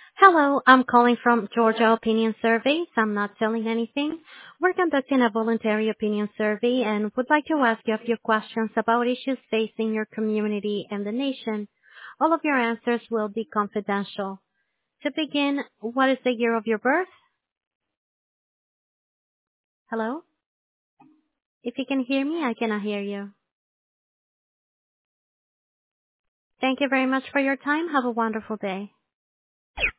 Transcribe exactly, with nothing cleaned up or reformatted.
Hello, I'm calling from Georgia Opinion Surveys. I'm not selling anything. We're conducting a voluntary opinion survey and would like to ask you a few questions about issues facing your community and the nation. All of your answers will be confidential. To begin, what is the year of your birth? Hello? If you can hear me, I cannot hear you. Thank you very much for your time. Have a wonderful day.